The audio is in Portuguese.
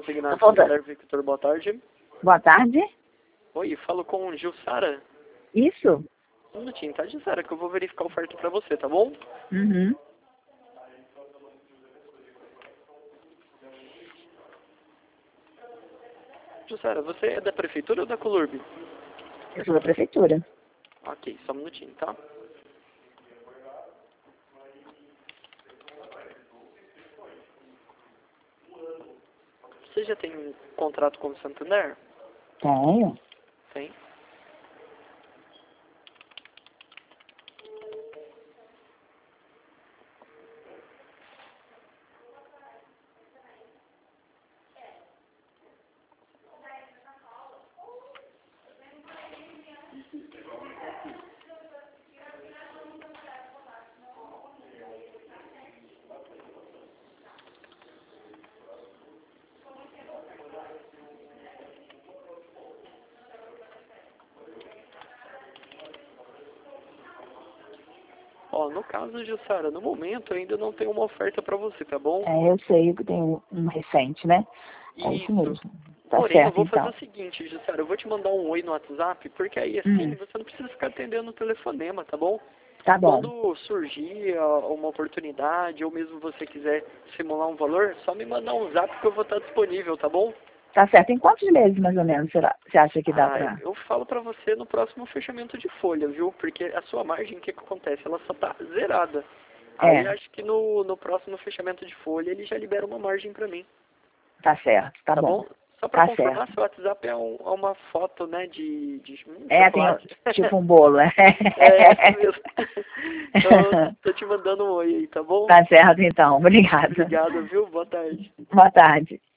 Consignação voltando. Solar Victor, boa tarde. Boa tarde. Oi, falo com Jussara. Isso? Um minutinho, tá, Jussara, que eu vou verificar a oferta pra você, tá bom? Uhum. Jussara, você é da prefeitura ou da Colurb? Eu sou da prefeitura. Ok, só um minutinho, tá? Você já tem um contrato com o Santander? Tenho. Tem. Ó, no caso, Jussara, no momento ainda não tem uma oferta pra você, tá bom? Eu sei que tem um recente, né? É isso mesmo. Tá Porém, eu certo, vou fazer então. o seguinte, Jussara, eu vou te mandar um oi no WhatsApp, porque aí assim você não precisa ficar atendendo o telefonema, tá bom? Tá bom. Quando surgir uma oportunidade, ou mesmo você quiser simular um valor, só me mandar um zap que eu vou estar disponível, tá bom? Tá certo. Em quantos meses, mais ou menos, será? Você acha que dá pra... Eu falo pra você no próximo fechamento de folha, viu? Porque a sua margem, o que acontece? Ela só tá zerada. Aí acho que no próximo fechamento de folha ele já libera uma margem pra mim. Tá certo, tá bom. Só pra Tá confirmar, certo. seu WhatsApp é uma foto, né, de Tem chocolate. tipo um bolo, é. É essa mesmo. Então, tô te mandando um oi aí, tá bom? Tá certo, então. Obrigada. Obrigado, viu? Boa tarde. Boa tarde.